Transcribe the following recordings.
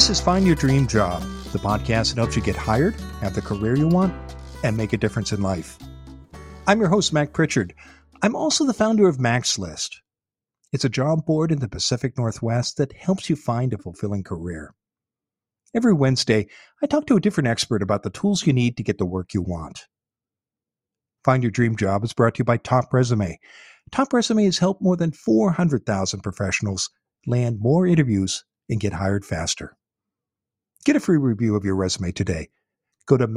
This is Find Your Dream Job, the podcast that helps you get hired, have the career you want, and make a difference in life. I'm your host, Mac Pritchard. I'm also the founder of Mac's List. It's a job board in the Pacific Northwest that helps you find a fulfilling career. Every Wednesday, I talk to a different expert about the tools you need to get the work you want. Find Your Dream Job is brought to you by Top Resume. Top Resume has helped more than 400,000 professionals land more interviews and get hired faster. Get a free review of your resume today. Go to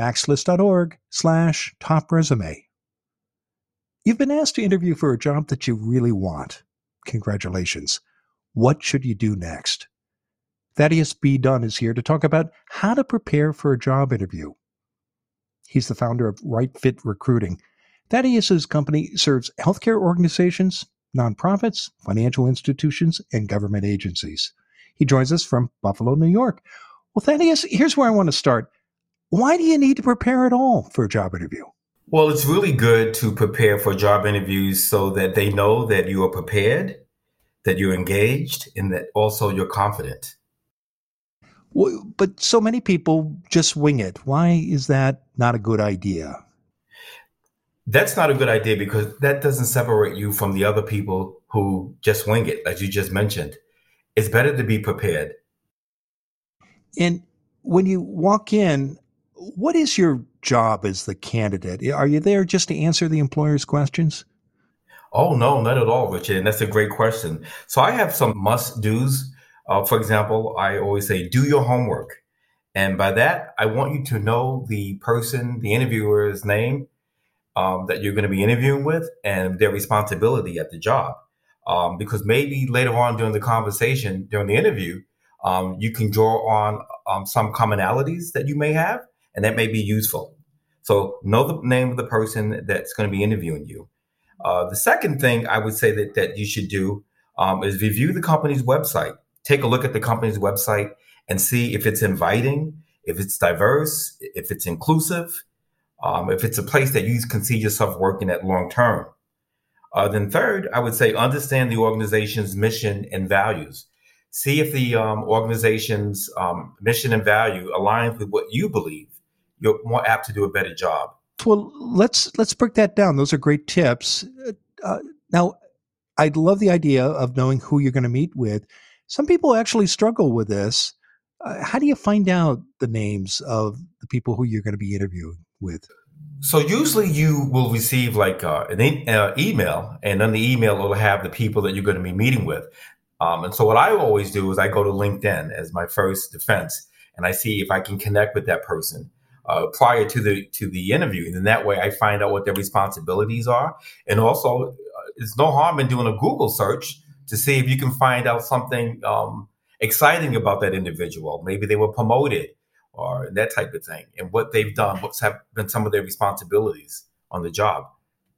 maxlist.org/topresume. You've been asked to interview for a job that you really want. Congratulations. What should you do next? Thaddeus B. Dunn is here to talk about how to prepare for a job interview. He's the founder of Right Fit Recruiting. Thaddeus's company serves healthcare organizations, nonprofits, financial institutions, and government agencies. He joins us from Buffalo, New York. Well, Thaddeus, here's where I want to start. Why do you need to prepare at all for a job interview? Well, it's really good to prepare for job interviews so that they know that you are prepared, that you're engaged, and that also you're confident. Well, but so many people just wing it. Why is that not a good idea? That's not a good idea because that doesn't separate you from the other people who just wing it, as you just mentioned. It's better to be prepared. And when you walk in, what is your job as the candidate? Are you there just to answer the employer's questions? Oh, no, not at all, Richard. And that's a great question. So I have some must-dos. For example, I always say, do your homework. And by that, I want you to know the person, the interviewer's name that you're going to be interviewing with and their responsibility at the job. Because maybe later on during the conversation, during the interview, you can draw on some commonalities that you may have, and that may be useful. So know the name of the person that's going to be interviewing you. The second thing I would say that you should do is review the company's website. Take a look at the company's website and see if it's inviting, if it's diverse, if it's inclusive, if it's a place that you can see yourself working at long term. Then third, I would say understand the organization's mission and values. See if the organization's mission and value aligns with what you believe. You're more apt to do a better job. Well, let's break that down. Those are great tips. Now, I love the idea of knowing who you're going to meet with. Some people actually struggle with this. How do you find out the names of the people who you're going to be interviewing with? So usually you will receive like an email, and on the email it'll have the people that you're going to be meeting with. And so what I always do is I go to LinkedIn as my first defense, and I see if I can connect with that person prior to the interview. And then that way I find out what their responsibilities are. And also, it's no harm in doing a Google search to see if you can find out something exciting about that individual. Maybe they were promoted or that type of thing, and what they've done, what's have been some of their responsibilities on the job.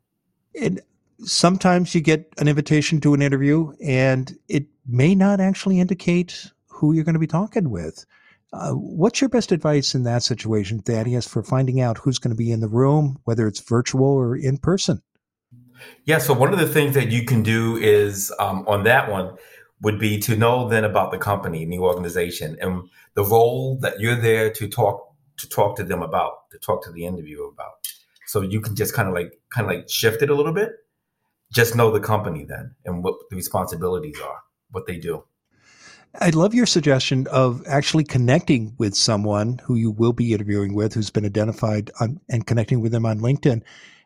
And sometimes you get an invitation to an interview and it may not actually indicate who you're going to be talking with. What's your best advice in that situation, Thaddeus, for finding out who's going to be in the room, whether it's virtual or in person? Yeah, so one of the things that you can do is on that one would be to know then about the company and the organization and the role that you're there to talk to them about, to talk to the interviewer about. So you can just kind of like shift it a little bit. Just know the company then and what the responsibilities are, what they do. I love your suggestion of actually connecting with someone who you will be interviewing with, who's been identified and connecting with them on LinkedIn.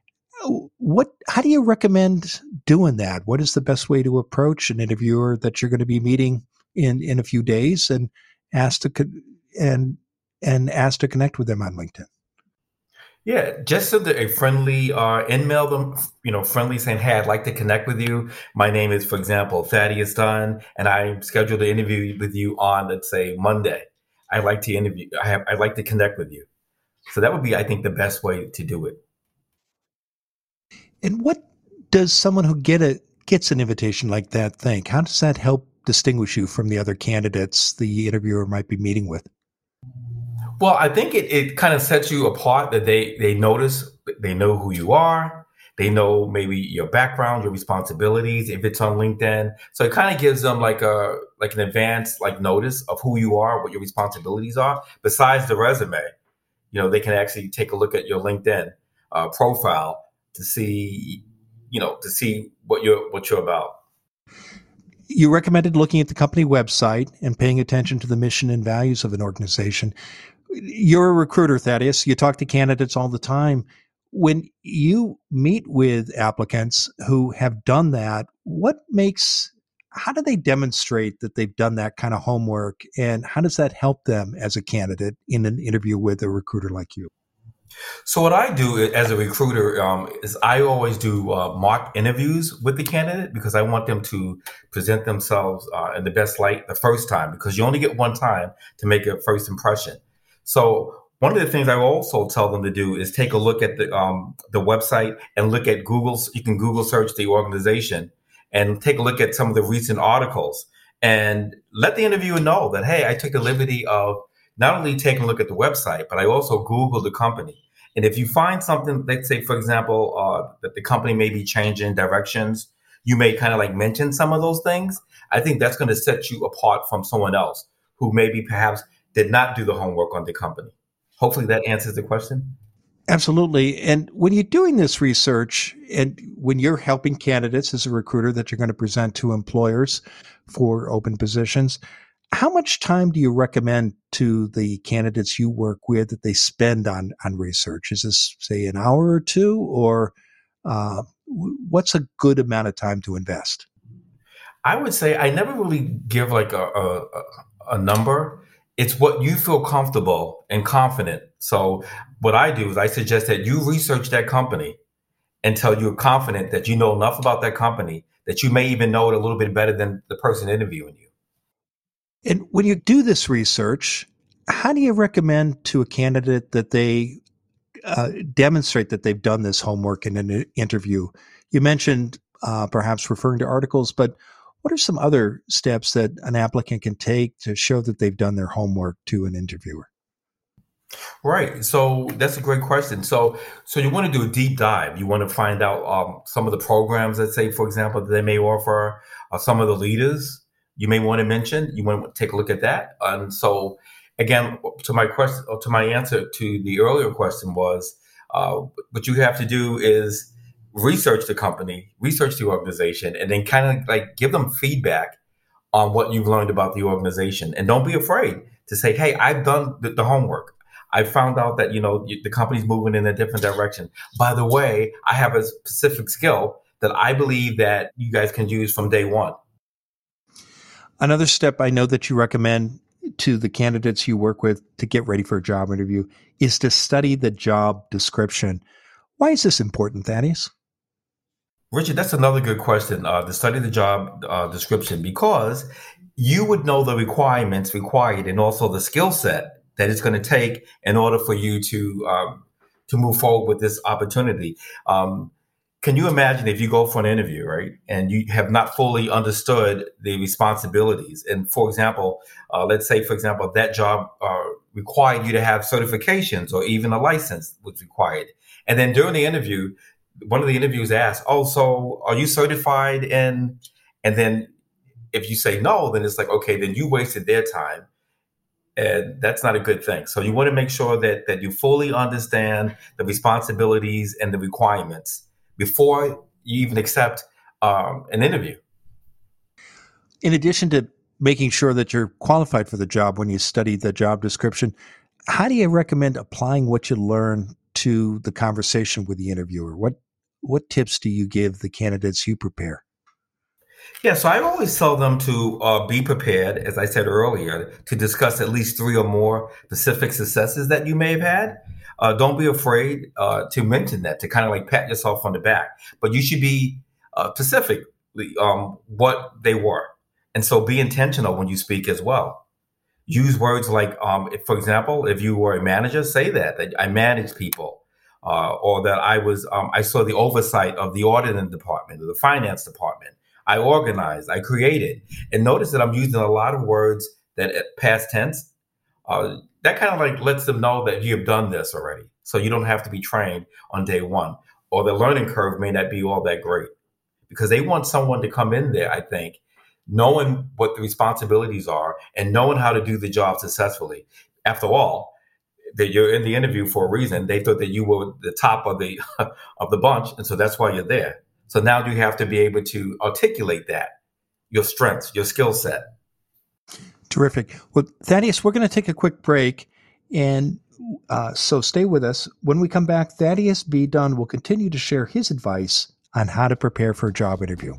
How do you recommend doing that? What is the best way to approach an interviewer that you're going to be meeting in a few days and ask to connect with them on LinkedIn? Yeah, just send a friendly email them, friendly saying, hey, I'd like to connect with you. My name is, for example, Thaddeus Dunn, and I'm scheduled to interview with you on, let's say, Monday. I'd like to connect with you. So that would be, I think, the best way to do it. And what does someone who gets an invitation like that think? How does that help distinguish you from the other candidates the interviewer might be meeting with? Well, I think it kind of sets you apart that they notice, they know who you are, They know maybe your background, your responsibilities, if it's on LinkedIn. So it kind of gives them like an advanced like notice of who you are, what your responsibilities are. Besides the resume, they can actually take a look at your LinkedIn profile to see, what you're about. You recommended looking at the company website and paying attention to the mission and values of an organization. You're a recruiter, Thaddeus. You talk to candidates all the time. When you meet with applicants who have done that, how do they demonstrate that they've done that kind of homework? And how does that help them as a candidate in an interview with a recruiter like you? So what I do as a recruiter is I always do mock interviews with the candidate because I want them to present themselves in the best light the first time, because you only get one time to make a first impression. So one of the things I also tell them to do is take a look at the website and look at Google. You can Google search the organization and take a look at some of the recent articles and let the interviewer know that, hey, I took the liberty of not only taking a look at the website, but I also Googled the company. And if you find something, let's say, for example, that the company may be changing directions, you may kind of like mention some of those things. I think that's going to set you apart from someone else who maybe perhaps did not do the homework on the company. Hopefully that answers the question. Absolutely. And when you're doing this research and when you're helping candidates as a recruiter that you're going to present to employers for open positions, how much time do you recommend to the candidates you work with that they spend on research? Is this, say, an hour or two, or what's a good amount of time to invest? I would say I never really give like a number. It's what you feel comfortable and confident. So what I do is I suggest that you research that company until you're confident that you know enough about that company that you may even know it a little bit better than the person interviewing you. And when you do this research, how do you recommend to a candidate that they demonstrate that they've done this homework in an interview? You mentioned perhaps referring to articles, but what are some other steps that an applicant can take to show that they've done their homework to an interviewer? Right. So that's a great question. So you want to do a deep dive. You want to find out some of the programs that, say, for example, that they may offer, some of the leaders you may want to mention. You want to take a look at that. And so, again, to my answer to the earlier question was, what you have to do is research the company, research the organization, and then kind of like give them feedback on what you've learned about the organization. And don't be afraid to say, hey, I've done the homework. I found out that, the company's moving in a different direction. By the way, I have a specific skill that I believe that you guys can use from day one. Another step I know that you recommend to the candidates you work with to get ready for a job interview is to study the job description. Why is this important, Thaddeus? Richard, that's another good question, to study the job description, because you would know the requirements required and also the skill set that it's going to take in order for you to move forward with this opportunity. Can you imagine if you go for an interview, right, and you have not fully understood the responsibilities? And for example, let's say, for example, that job required you to have certifications or even a license was required. And then during the interview, one of the interviews asked, oh, so are you certified in? And then if you say no, then it's like, okay, then you wasted their time. And that's not a good thing. So you want to make sure that you fully understand the responsibilities and the requirements before you even accept an interview. In addition to making sure that you're qualified for the job when you study the job description, how do you recommend applying what you learn to the conversation with the interviewer? What tips do you give the candidates you prepare? Yeah, so I always tell them to be prepared, as I said earlier, to discuss at least 3 or more specific successes that you may have had. Don't be afraid to mention that, to kind of like pat yourself on the back. But you should be specifically what they were. And so be intentional when you speak as well. Use words like, for example, if you were a manager, say that I manage people, or that I saw the oversight of the auditing department or the finance department. I organized, I created. And notice that I'm using a lot of words that past tense. That kind of like lets them know that you have done this already. So you don't have to be trained on day one. or the learning curve may not be all that great because they want someone to come in there, I think, knowing what the responsibilities are and knowing how to do the job successfully. After all, that you're in the interview for a reason. They thought that you were the top of the of the bunch, and so that's why you're there. So now you have to be able to articulate that, your strengths, your skill set. Terrific. Well, Thaddeus, we're going to take a quick break, and so stay with us. When we come back, Thaddeus B. Dunn will continue to share his advice on how to prepare for a job interview.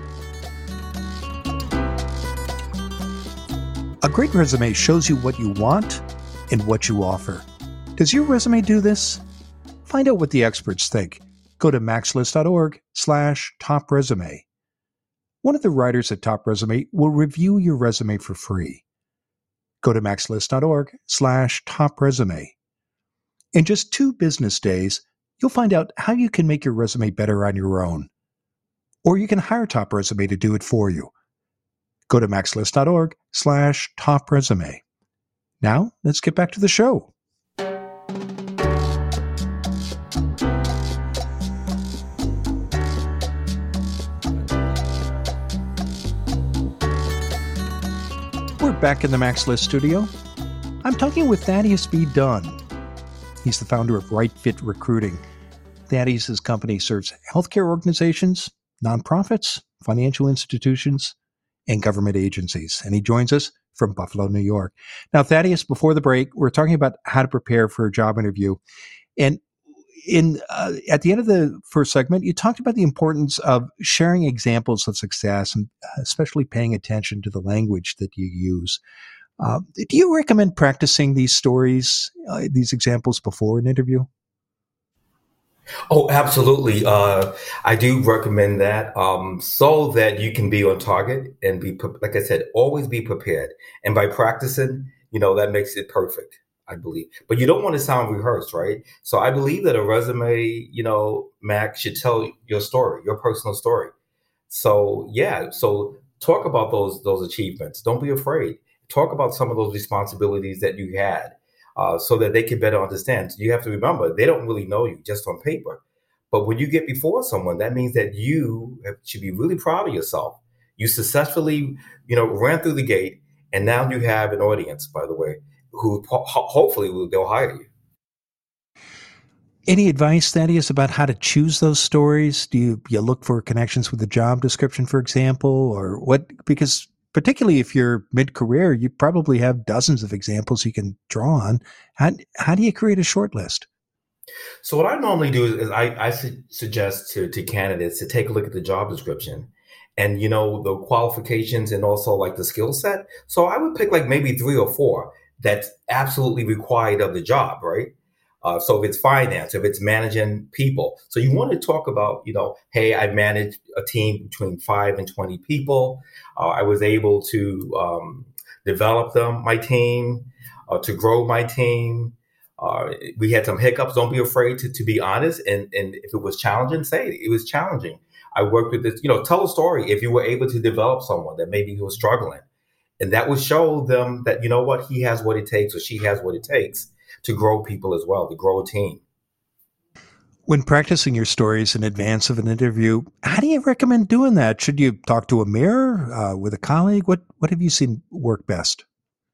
A great resume shows you what you want and what you offer. Does your resume do this? Find out what the experts think. Go to maxlist.org/top resume. One of the writers at Top Resume will review your resume for free. Go to maxlist.org/top resume. In just 2 business days, you'll find out how you can make your resume better on your own. Or you can hire Top Resume to do it for you. Go to maxlist.org/top resume. Now, let's get back to the show. We're back in the Max List studio. I'm talking with Thaddeus B. Dunn. He's the founder of Right Fit Recruiting. Thaddeus' company serves healthcare organizations, nonprofits, financial institutions, and government agencies. And he joins us from Buffalo, New York. Now, Thaddeus, before the break, we're talking about how to prepare for a job interview. And at the end of the first segment, you talked about the importance of sharing examples of success and especially paying attention to the language that you use. Do you recommend practicing these stories, these examples before an interview? Oh, absolutely. I do recommend that so that you can be on target and be, like I said, always be prepared. And by practicing, that makes it perfect, I believe. But you don't want to sound rehearsed, right? So I believe that a resume, Mac, should tell your story, your personal story. So yeah, so talk about those achievements. Don't be afraid. Talk about some of those responsibilities that you had. So that they can better understand. You have to remember, they don't really know you just on paper. But when you get before someone, that means that you should be really proud of yourself. You successfully, ran through the gate, and now you have an audience, by the way, who hopefully they'll hire you. Any advice, Thaddeus, about how to choose those stories? Do you look for connections with the job description, for example, or what? Because particularly if you're mid-career, you probably have dozens of examples you can draw on. How do you create a short list? So what I normally do is I suggest to candidates to take a look at the job description and, the qualifications and also like the skill set. So I would pick like maybe 3 or 4 that's absolutely required of the job, right? So if it's finance, if it's managing people. So you want to talk about, hey, I managed a team between 5 and 20 people. I was able to develop my team, to grow my team. We had some hiccups. Don't be afraid to be honest. And if it was challenging, say it was challenging. I worked with this, tell a story if you were able to develop someone that maybe was struggling. And that would show them that, he has what it takes or she has what it takes to grow people as well, to grow a team. When practicing your stories in advance of an interview, how do you recommend doing that? Should you talk to a mirror, with a colleague? What have you seen work best?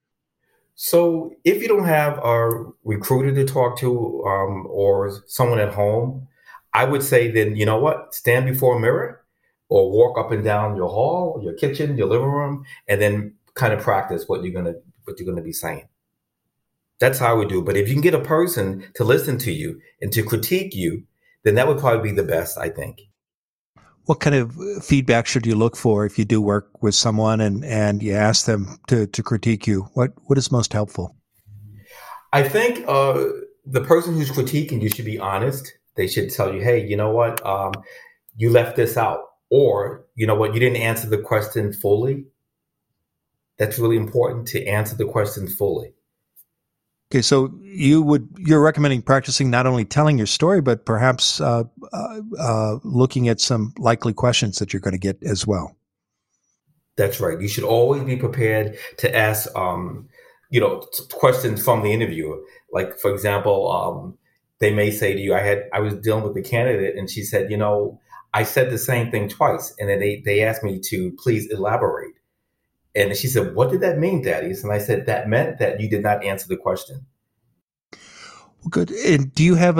So if you don't have a recruiter to talk to or someone at home, I would say then, stand before a mirror or walk up and down your hall, your kitchen, your living room, and then kind of practice what you're gonna be saying. That's how I would do it. But if you can get a person to listen to you and to critique you, then that would probably be the best, I think. What kind of feedback should you look for if you do work with someone and you ask them to critique you? What is most helpful? I think the person who's critiquing you should be honest. They should tell you, hey, you know what? You left this out. Or, you know what? You didn't answer the question fully. That's really important, to answer the question fully. Okay, so you're recommending practicing not only telling your story, but perhaps looking at some likely questions that you're going to get as well. That's right. You should always be prepared to ask, questions from the interviewer. Like, for example, they may say to you, I was dealing with the candidate and she said, I said the same thing twice. And then they asked me to please elaborate. And she said, what did that mean, Thaddeus? And I said, that meant that you did not answer the question. Well, good. And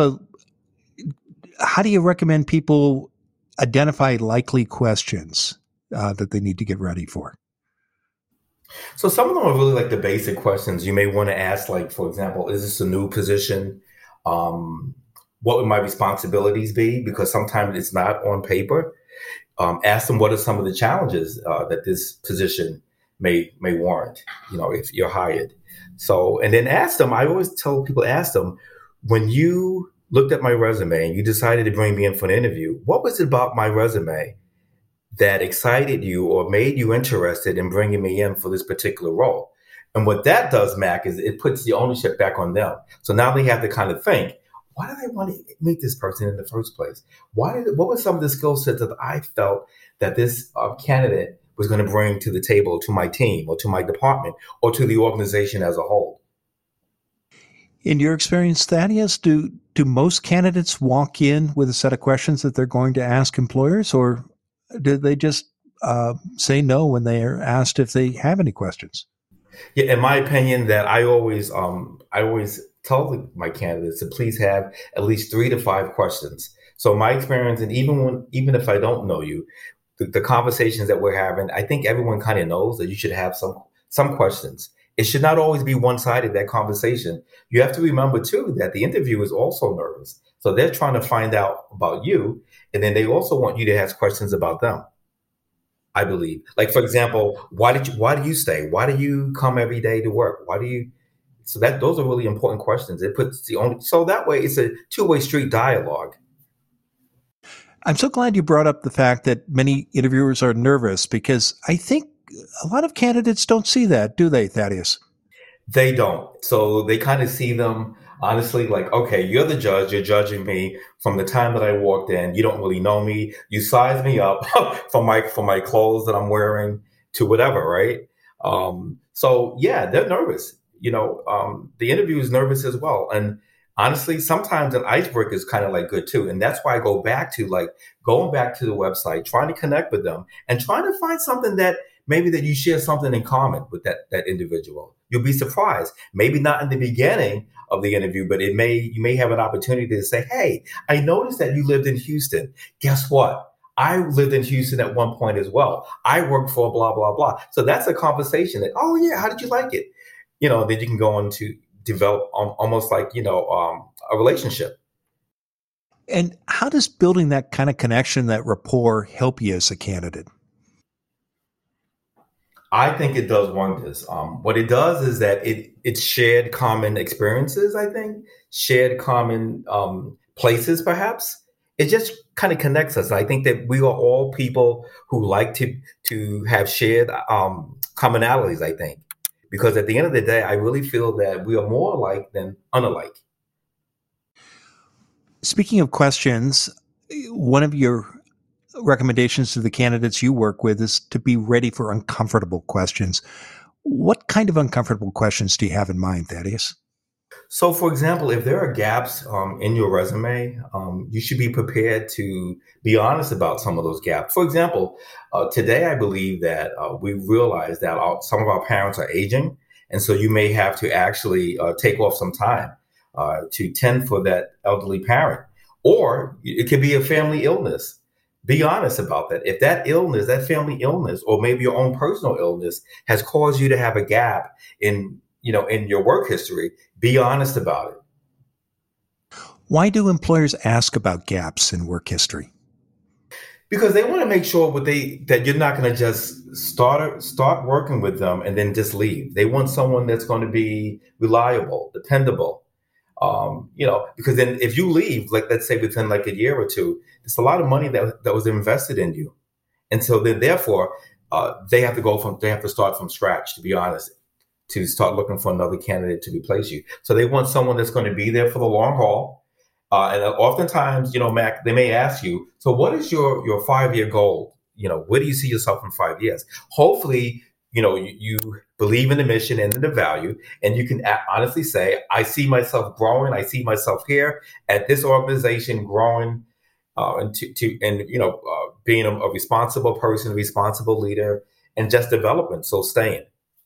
how do you recommend people identify likely questions that they need to get ready for? So some of them are really like the basic questions you may want to ask, like, for example, is this a new position? What would my responsibilities be? Because sometimes it's not on paper. Ask them what are some of the challenges that this position may warrant, if you're hired. So, and then ask them, I always tell people, ask them, when you looked at my resume and you decided to bring me in for an interview, what was it about my resume that excited you or made you interested in bringing me in for this particular role? And what that does, Mac, is it puts the ownership back on them. So now they have to kind of think, why did I want to meet this person in the first place? What were some of the skill sets that I felt that this candidate was going to bring to the table, to my team or to my department or to the organization as a whole? In your experience, Thaddeus, do most candidates walk in with a set of questions that they're going to ask employers, or do they just say no when they are asked if they have any questions? Yeah, in my opinion, that I always tell my candidates to please have at least 3 to 5 questions. So my experience, and even if I don't know you, the conversations that we're having, I think everyone kind of knows that you should have some questions. It should not always be one-sided, that conversation. You have to remember, too, that the interviewer is also nervous. So they're trying to find out about you, and then they also want you to ask questions about them, I believe. Like, for example, why do you stay? Why do you come every day to work? So those are really important questions. So that way it's a two-way street dialogue. I'm so glad you brought up the fact that many interviewers are nervous, because I think a lot of candidates don't see that, do they, Thaddeus? They don't. So they kind of see them, honestly, like, okay, you're the judge. You're judging me from the time that I walked in. You don't really know me. You size me up from my clothes that I'm wearing to whatever, right? So yeah, they're nervous. The interview is nervous as well. And honestly, sometimes an icebreaker is kind of like good too. And that's why I go back to going back to the website, trying to connect with them and trying to find something that maybe that you share something in common with that individual. You'll be surprised. Maybe not in the beginning of the interview, but you may have an opportunity to say, hey, I noticed that you lived in Houston. Guess what? I lived in Houston at one point as well. I worked for blah, blah, blah. So that's a conversation that, oh yeah, how did you like it? Then you can go on to develop almost like, a relationship. And how does building that kind of connection, that rapport, help you as a candidate? I think it does wonders. What it does is that it's shared common experiences, I think, shared common places, perhaps. It just kind of connects us. I think that we are all people who like to have shared commonalities, I think. Because at the end of the day, I really feel that we are more alike than unalike. Speaking of questions, one of your recommendations to the candidates you work with is to be ready for uncomfortable questions. What kind of uncomfortable questions do you have in mind, Thaddeus? So, for example, if there are gaps in your resume, you should be prepared to be honest about some of those gaps. For example, today I believe that we realize that some of our parents are aging, and so you may have to actually take off some time to tend for that elderly parent. Or it could be a family illness. Be honest about that. If that illness, that family illness, or maybe your own personal illness has caused you to have a gap in your work history, be honest about it. Why do employers ask about gaps in work history? Because they want to make sure that you're not going to just start working with them and then just leave. They want someone that's going to be reliable, dependable. Because then if you leave, like let's say within like a year or two, it's a lot of money that was invested in you, and so then therefore they have to start from scratch. To be honest, to start looking for another candidate to replace you. So they want someone that's going to be there for the long haul. And oftentimes, Mac, they may ask you, so what is your 5-year goal? Where do you see yourself in 5 years? Hopefully, you believe in the mission and in the value, and you can honestly say, I see myself growing. I see myself here at this organization growing, being a responsible person, a responsible leader, and just development. So staying.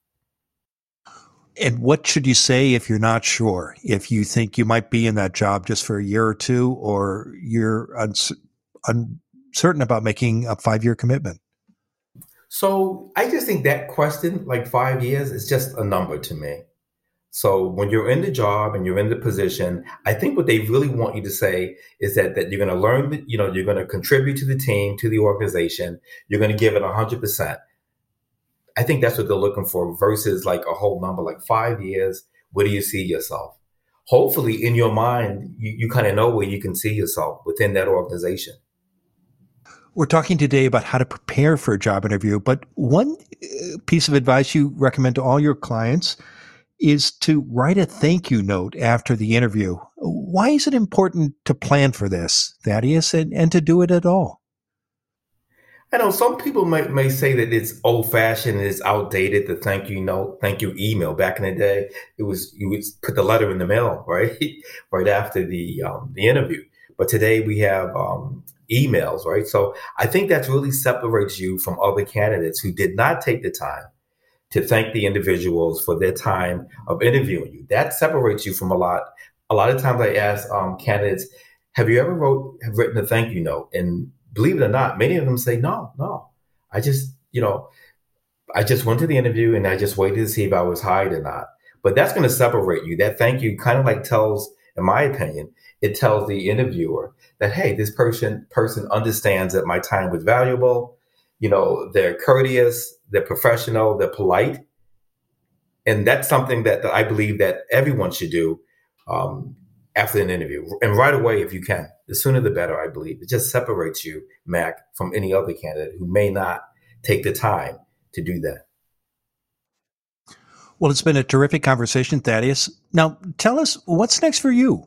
And what should you say if you're not sure? If you think you might be in that job just for a year or two, or you're uncertain about making a 5-year commitment? So I just think that question, like 5 years, is just a number to me. So when you're in the job and you're in the position, I think what they really want you to say is that you're going to learn, you're going to contribute to the team, to the organization. You're going to give it 100%. I think that's what they're looking for versus like a whole number, like 5 years. Where do you see yourself? Hopefully in your mind, you kind of know where you can see yourself within that organization. We're talking today about how to prepare for a job interview, but one piece of advice you recommend to all your clients is to write a thank you note after the interview. Why is it important to plan for this, Thaddeus, and to do it at all? I know some people may say that it's old fashioned and it's outdated. The thank you note, thank you email. Back in the day, you would put the letter in the mail, right, right after the interview. But today we have emails, right? So I think that really separates you from other candidates who did not take the time to thank the individuals for their time of interviewing you. That separates you from a lot. A lot of times I ask candidates, have you ever written a thank you note? And believe it or not, many of them say, no. I just went to the interview and I just waited to see if I was hired or not. But that's going to separate you. That thank you kind of like tells, in my opinion, it tells the interviewer that, hey, this person understands that my time was valuable. They're courteous, they're professional, they're polite. And that's something that I believe that everyone should do after an interview. And right away, if you can. The sooner the better, I believe. It just separates you, Mac, from any other candidate who may not take the time to do that. Well, it's been a terrific conversation, Thaddeus. Now, tell us, what's next for you?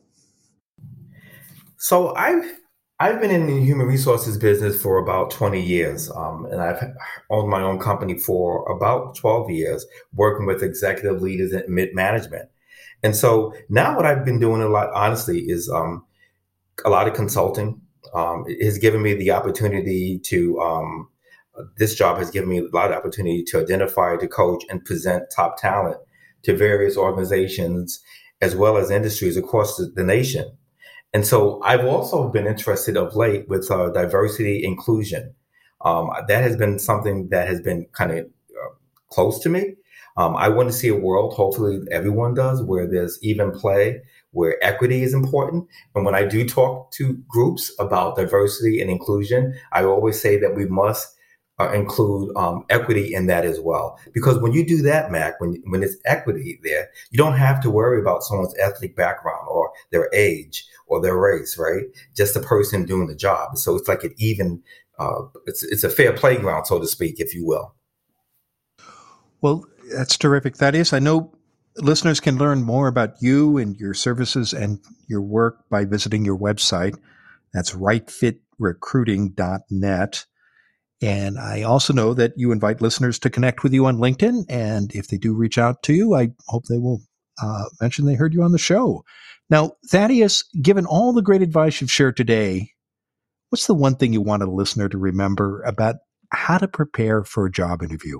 So I've been in the human resources business for about 20 years, and I've owned my own company for about 12 years, working with executive leaders and mid-management. And so now what I've been doing a lot, honestly, is a lot of consulting. It has given me the opportunity to, this job has given me a lot of opportunity to identify, to coach, and present top talent to various organizations as well as industries across the nation. And so I've also been interested of late with diversity inclusion. That has been something that has been kind of close to me. I want to see a world, hopefully everyone does, where there's even play, where equity is important. And when I do talk to groups about diversity and inclusion, I always say that we must include equity in that as well. Because when you do that, Mac, when it's equity there, you don't have to worry about someone's ethnic background or their age or their race, right? Just the person doing the job. So it's like an even, it's a fair playground, so to speak, if you will. Well, that's terrific, Thaddeus. I know listeners can learn more about you and your services and your work by visiting your website. That's rightfitrecruiting.net. And I also know that you invite listeners to connect with you on LinkedIn. And if they do reach out to you, I hope they will mention they heard you on the show. Now, Thaddeus, given all the great advice you've shared today, what's the one thing you want a listener to remember about how to prepare for a job interview?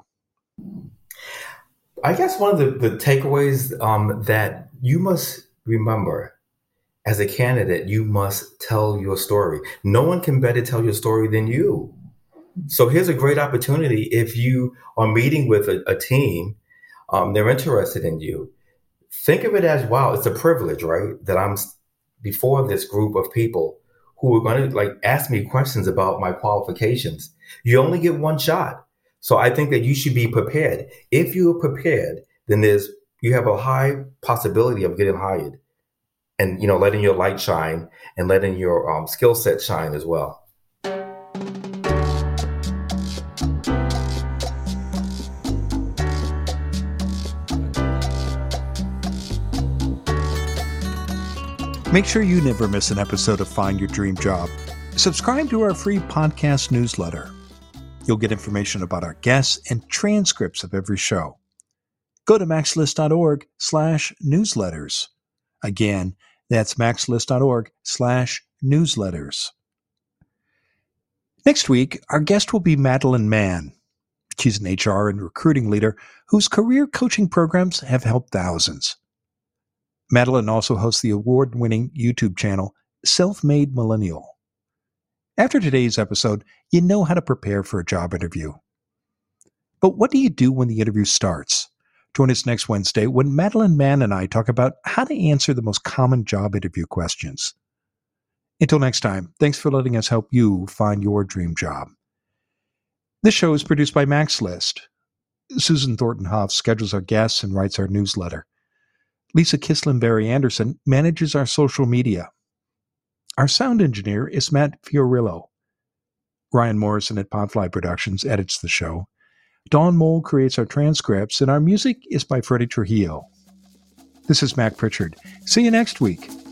I guess one of the takeaways that you must remember as a candidate, you must tell your story. No one can better tell your story than you. So here's a great opportunity. If you are meeting with a team, they're interested in you. Think of it as, wow, it's a privilege, right? That I'm before this group of people who are going to ask me questions about my qualifications. You only get one shot. So I think that you should be prepared. If you are prepared, then you have a high possibility of getting hired and, letting your light shine and letting your skill set shine as well. Make sure you never miss an episode of Find Your Dream Job. Subscribe to our free podcast newsletter. You'll get information about our guests and transcripts of every show. Go to maxlist.org/newsletters. Again, that's maxlist.org/newsletters. Next week, our guest will be Madeline Mann. She's an HR and recruiting leader whose career coaching programs have helped thousands. Madeline also hosts the award-winning YouTube channel, Self-Made Millennial. After today's episode, you know how to prepare for a job interview. But what do you do when the interview starts? Join us next Wednesday when Madeline Mann and I talk about how to answer the most common job interview questions. Until next time, thanks for letting us help you find your dream job. This show is produced by Max List. Susan Thornton Huff schedules our guests and writes our newsletter. Lisa Kislin-Berry Anderson manages our social media. Our sound engineer is Matt Fiorillo. Ryan Morrison at Podfly Productions edits the show. Dawn Mole creates our transcripts, and our music is by Freddie Trujillo. This is Mac Pritchard. See you next week.